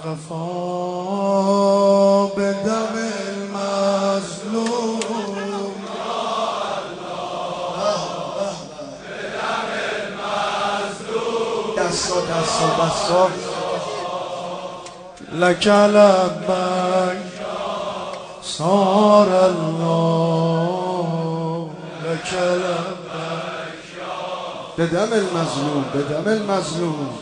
بالغفا بدم المظلوم بدم المظلوم دستا لك لبیک صار الله لك لبیک بدم المظلوم بدم المظلوم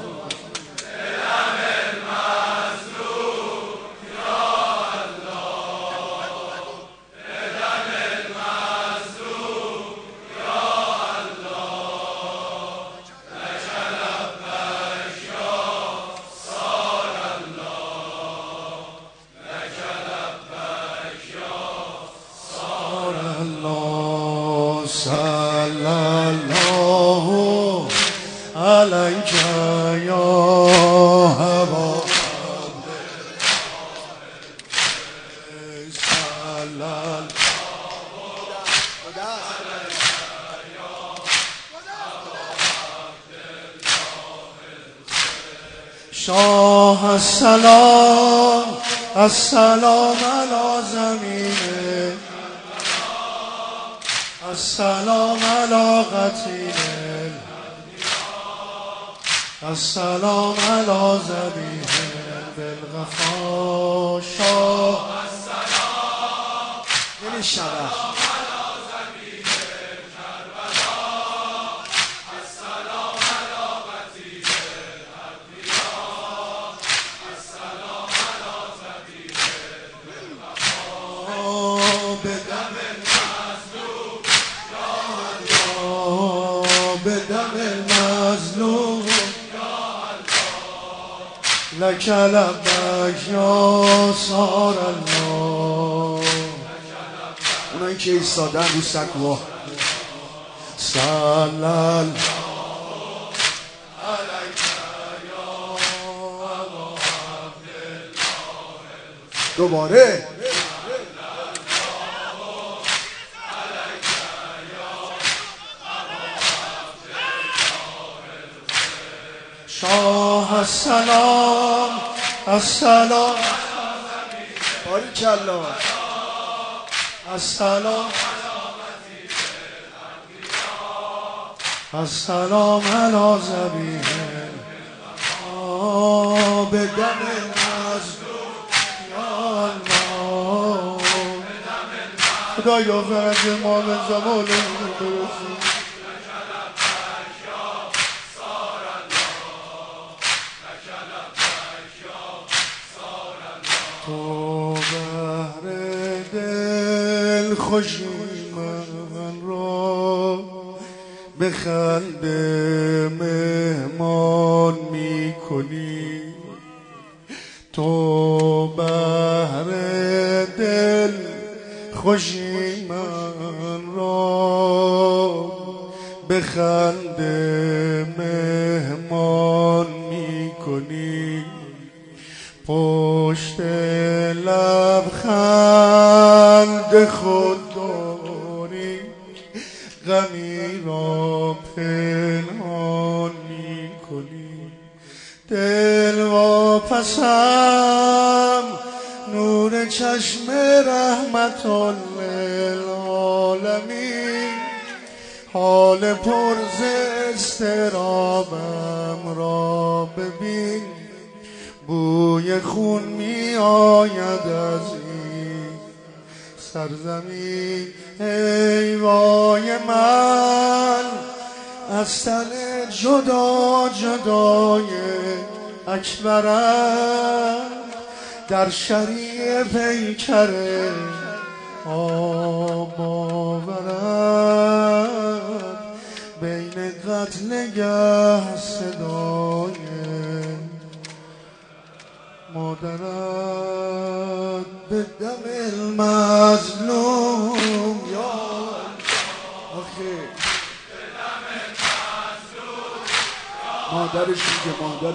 صلی الله علیک یا ابا شاه السلام السلام علی زمینه السلام علی قتیل السلام علی ذبیح بالغفا شاه السلام نمیشنوه بدم المظلوم لك لبیک یا صار الله اونایی که ایستادن رو سکوها صلی الله علیک یا ابا عبدالله دوباره شاه السلام السلام باریکالله السلام السلام علی ذبیح بدم المظلوم یا الله خدایا فرج ما من زمان برسون تو بهر دل خوشی من را به خنده مهمان می کنی تو بهر دل خوشی من را به خنده مهمان می کنی پشت لبخند خود داری غمی را پنهان می کنی دل واپسم نور چشم رحمت للعالمین حال پر ز اضطرابم را ببین بوی خون می آید از این سرزمین ای وای من از تن جدا جدای اکبرم در شریع پیکر آب آورد بین قتلگه صدای مادرت به دم المظلوم یا آخه مادرش میگه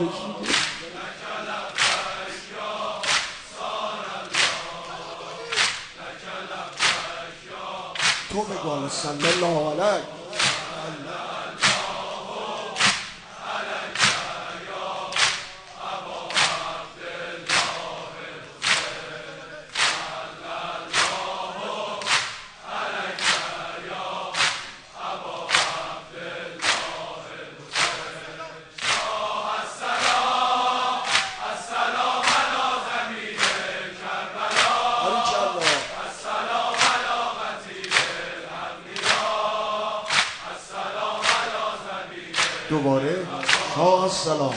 تو بگو صلی الله علیه دوباره شاه السلام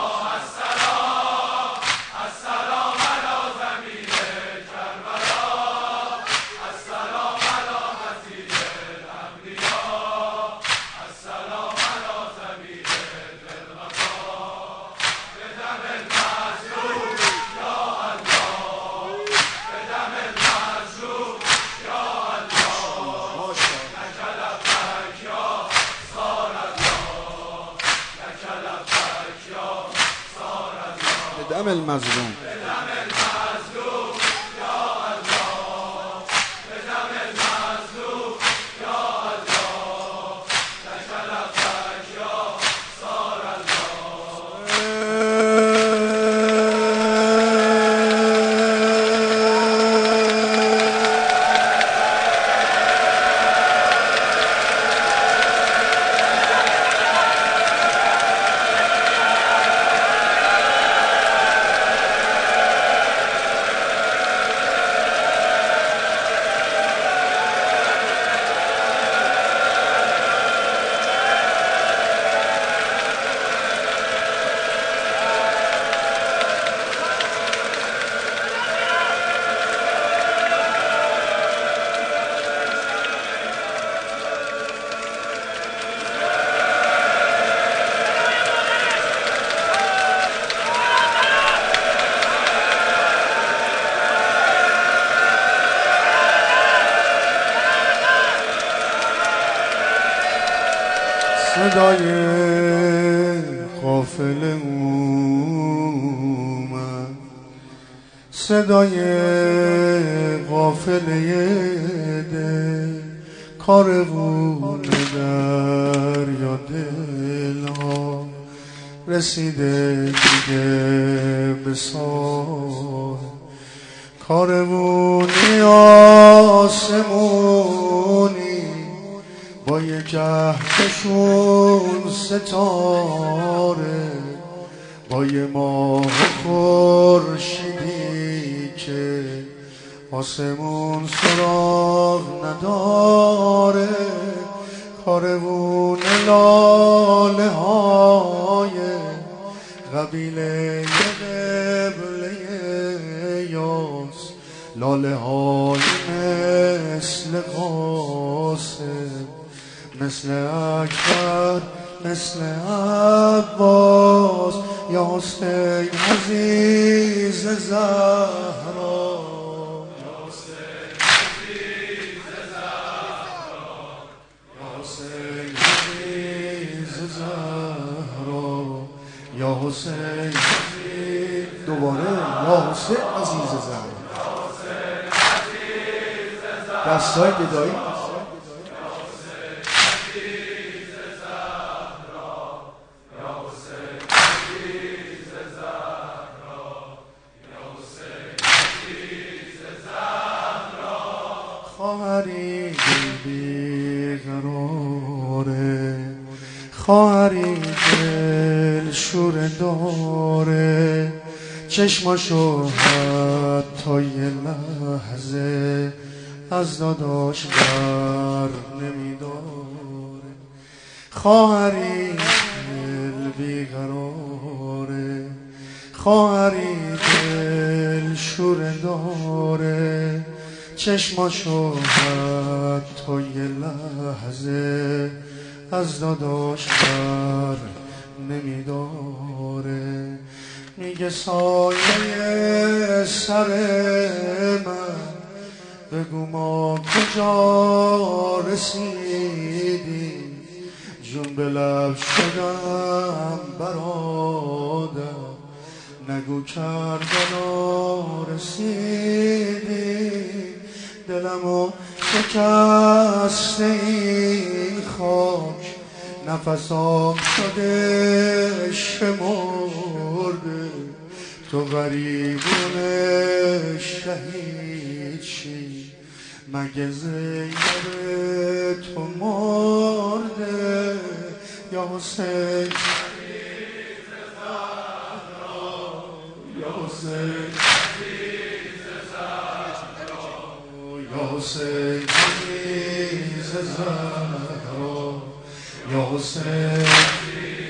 دم المظلوم صدای قافله اومد، صدای قافله دل، کاروون دریا دلها رسیده دیگه به ساحل، کاروونی آسمونی با یک جهتشون ستاره، با یه ماه خورشیدی که آسمون سراغ نداره، کاروون لاله های قبیله قبله یاس، لاله های مثل قاسم، مثل اکبر، مثل عباس، یا حسین عزیز زهرا، یا حسین عزیز زهرا، یا حسین عزیز زهرا، یا حسین عزیز، دوباره یا حسین عزیز زهرا، دستای بدایی خواهری بیقراره، خواهری دل شور داره، چشماشو حتی یه لحظه از داداش بر نمیداره، خواهری دل بیقراره، خواهری دل شور داره، چشماشو حتی یه لحظه از داداش بر نمیداره، میگه سایه سر من بگو ما کجا رسیدیم، جون به لب شدم برادر، نگو کربلا رسیدیم، دلمو شکسته این خاک، نفسام شده شمرده، تو غریبون شهید شی، مگه زینب تو مرده، یا حسین یا حسین یا حسین عزیز زهرا، یا حسین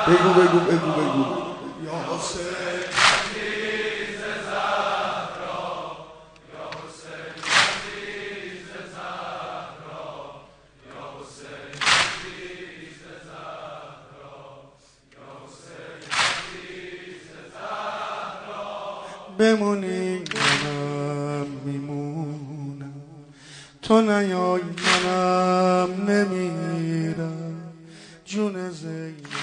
بگو بگو بگو بگو یا حسین عزیز زهرا یا حسین عزیز زهرا یا حسین عزیز زهرا یا حسین عزیز زهرا بمونی منم میمونم تو نیای منم نمیرم جون زینب